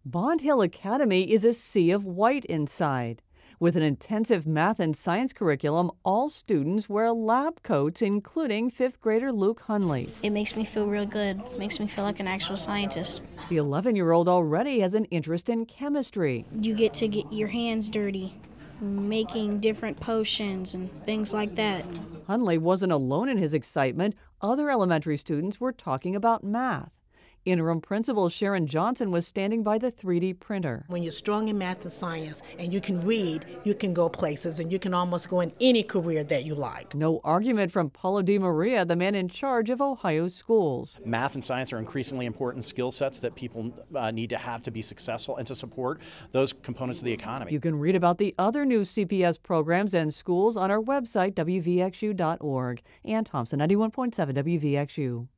Bond Hill Academy is a sea of white inside. With an intensive math and science curriculum, all students wear lab coats, including fifth grader Luke Hunley. It makes me feel real good. Makes me feel like an actual scientist. The 11-year-old already has an interest in chemistry. You get to get your hands dirty, making different potions and things like that. Hunley wasn't alone in his excitement. Other elementary students were talking about math. Interim Principal Sharon Johnson was standing by the 3D printer. When you're strong in math and science and you can read, you can go places and you can almost go in any career that you like. No argument from Paulo Di Maria, the man in charge of Ohio schools. Math and science are increasingly important skill sets that people need to have to be successful and to support those components of the economy. You can read about the other new CPS programs and schools on our website, wvxu.org. Ann Thompson, 91.7 WVXU.